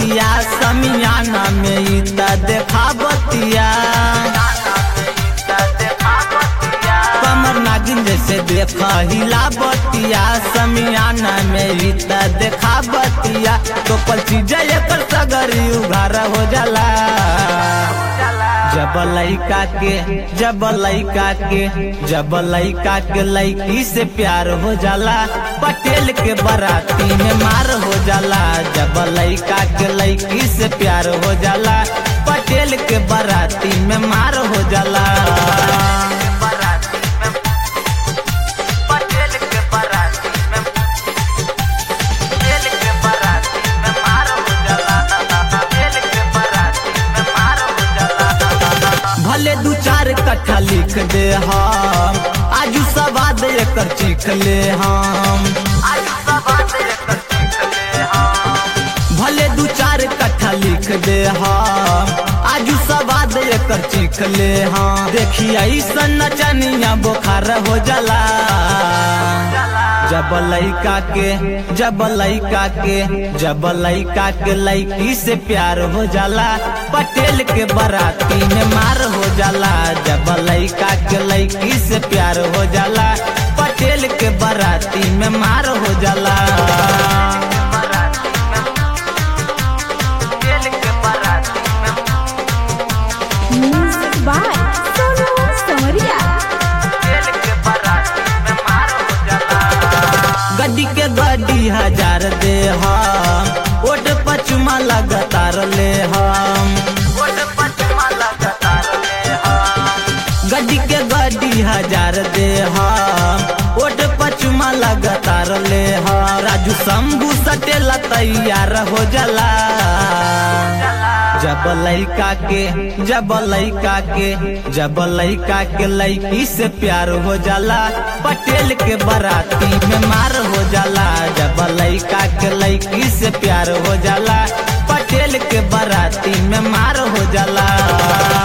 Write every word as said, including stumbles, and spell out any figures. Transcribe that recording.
बतिया समियाना में इता देखा बतिया कमर नागिन जैसे देखा हिला बतिया समियाना में इता देखा बतिया तो पल चीज एकर सगरी उघार हो जाला जब लइका के जब लइका के जब लइका के लइकी से प्यार हो जाला पटेल के बाराती में मार हो जाला जब लइका के लइकी से प्यार हो जाला पटेल के बाराती में मार हो जाला भले दू चार कट्ठा लिख दे हम आजू सवाद एकर चीख ले हम भले दू चार कट्ठा लिख दे हम आजू सवाद एकर चीख ले हम देखिए ऐसा नचनिया बुखार हो जाला जब लइका के जब लइका के जब लइका के लइकी से प्यार हो जाला पटेल के बाराती में मार हो जाला जब लइका के लइकी से प्यार हो जाला पटेल के बाराती में मार हो जाला म्यूजिक बाय सोनू समरिया। गड्डी के गड्डी हजार दे हम ओट पचमा लगातार ले हम गड्डी के गड्डी हजार दे हम ओट पचमा लगातार ले हम राजू शंभू सटेला तैयार हो जाला जब लइका के जब लइका के जब लइका के लइकी से प्यार हो जाला पटेल के बाराती में मार हो जाला जब लइका के लइकी से प्यार हो जाला पटेल के बाराती में मार हो जाला।